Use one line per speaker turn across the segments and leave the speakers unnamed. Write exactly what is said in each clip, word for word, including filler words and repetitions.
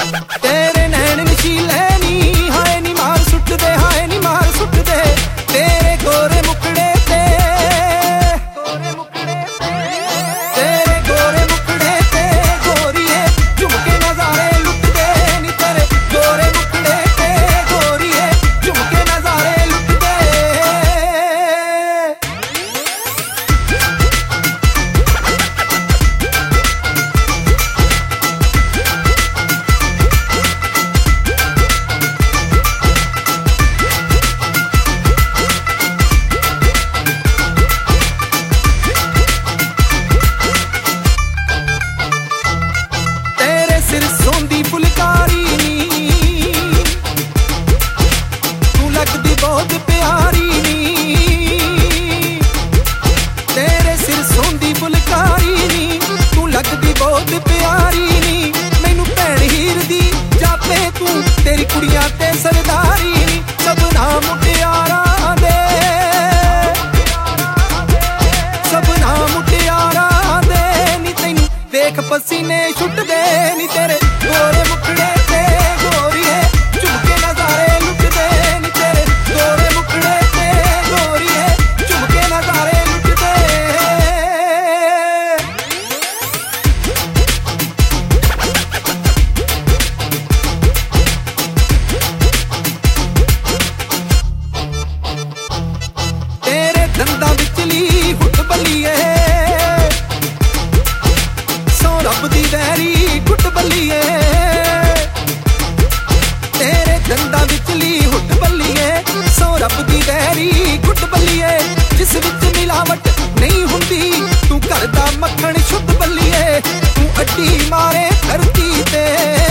तेरे नैन नशीले नी हाय नी मार सुट दे हाय नी मार सुट दे तेरे गोरे मुखड़े ते गोरे मुखड़े ते तेरे गोरे मुखड़े ते गोरीए झुमके नजारे लुट दे नी तेरे गोरे मुखड़े ते गोरीए झुमके नजारे लुट दे। सिर सोंदी फुलकारी नी तू लगदी बहुत प्यारी नी तेरे सिर सोंदी फुलकारी नी तू लगदी बहुत प्यारी नी मैनू भैण हीर दी जापे तू तेरी कुड़ियां ते सरदारी नी सबना मुटियारां दे सबना मुटियारां दे नी तैनू देख पसीने छुट दे नी तेरे गोरे मुखड़े ते गोरीए झुमके नजारे लुट दे नी तेरे गोरे मुखड़े ते गोरीए झुमके नजारे लुट दे। तेरे दंदां विचली हुट बल्लीए रब दी वैरी गुट बल्लीए तेरे दंदां विचली हुट बल्लीए सो रब दी वैरी गुट बल्लीए जिस विच मिलावट नहीं हुंदी तू घर दा मक्खण शुद्ध बल्लीए तू अड्डी मारे धरती ते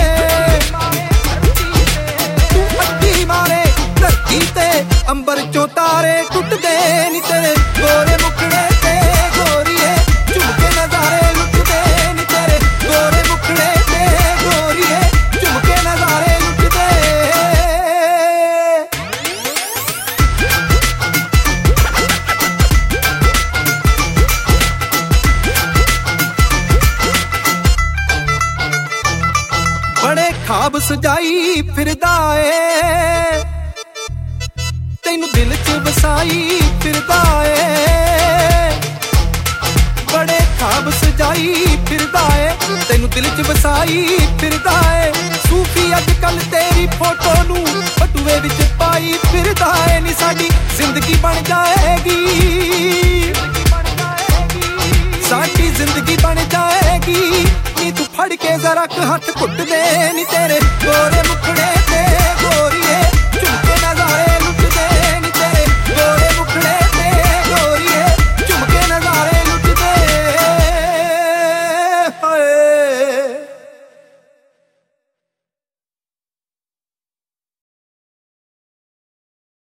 तू अड्डी मारे धरती ते अंबर चों तारे टुट दे नी तेरे गोरे मुखड़े ते गोरीए झुमके नजारे लुट दे नी तेरे गोरे मुखड़े ते गोरीए झुमके नजारे लुट दे। बड़े ख्वाब सजाई फिरदा ए तैनू दिल च वसाई फिरदा ए बड़े ख्वाब सजाई फिरदा ए तैनू दिल च वसाई फिरदा ए सूफी अजकल तेरी फोटो नू बटूए विच पाई फिरदा ए नी साडी जिंदगी बन जाएगी साडी जिंदगी बन जाएगी नी तू फड़ के जरा हाथ घुट दे